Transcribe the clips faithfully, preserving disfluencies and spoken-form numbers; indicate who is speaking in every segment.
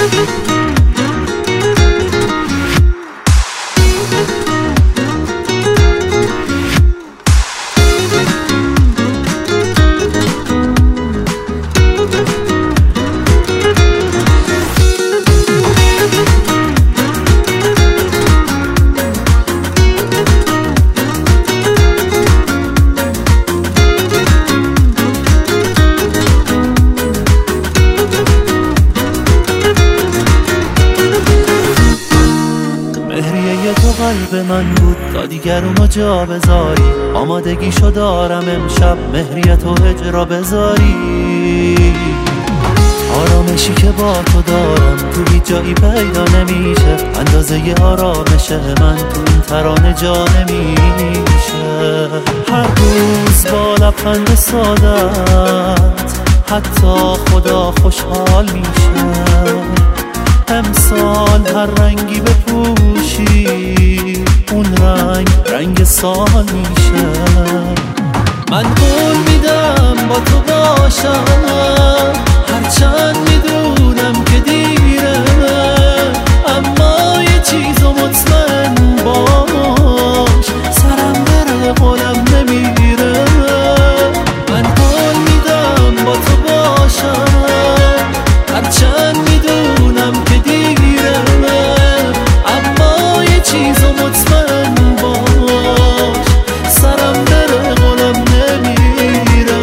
Speaker 1: قلب من بود تا دیگر اونو جا بذاری، آمادگیشو دارم امشب مهریت و هجرا بذاری. آرامشی که با تو دارم تو هیچ جایی پیدا نمیشه، اندازه آرامش من تو این ترانه جا نمیشه. هر روز با لبخند سادت حتی خدا خوشحال میشه. امسال هر رنگی بپوشی اون رنگ رنگ سال میشه. من قول میدم با تو باشم هرچند میدونم که دیره، اما یه چیزو مطمئن باش سرم بره قولم نمیره. من قول میدم با تو باشم هرچند میدونم که دیره، اما یه چیزو مطمئن باش سرم بره قولم نمیره.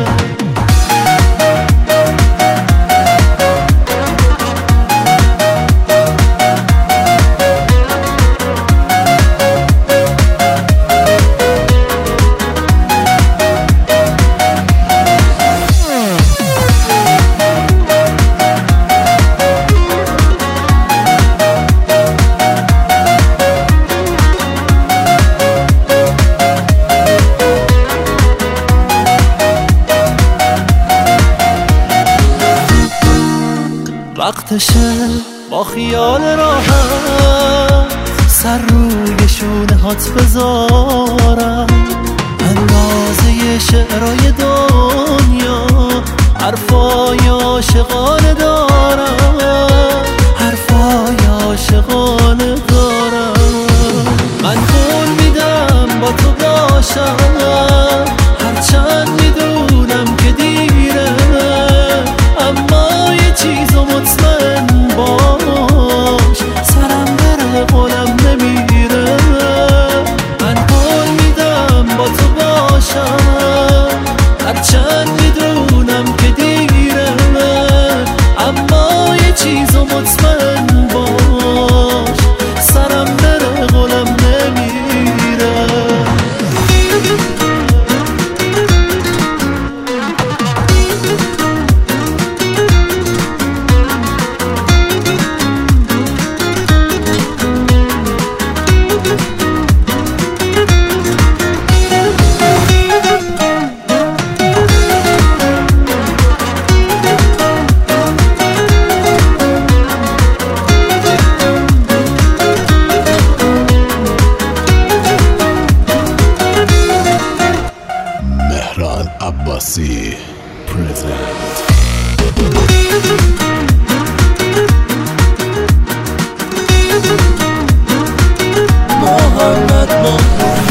Speaker 1: وقتشه با خیال راحت سر روی شونه هات بذارم، اندازه شعرهای دنیا حرفای عاشقانه دارم، حرفای عاشقانه دارم. من قول میدم با تو باشم هرچند میدونم که دیره، اما یه چیزو مطمئن باش سرم بره قولم نمیره. من قول میدم با تو باشم هرچند میدونم که دیره، اما یه چیزو مطمئن باش سرم بره قولم نمیره.
Speaker 2: عباسی present.
Speaker 1: محمد محمد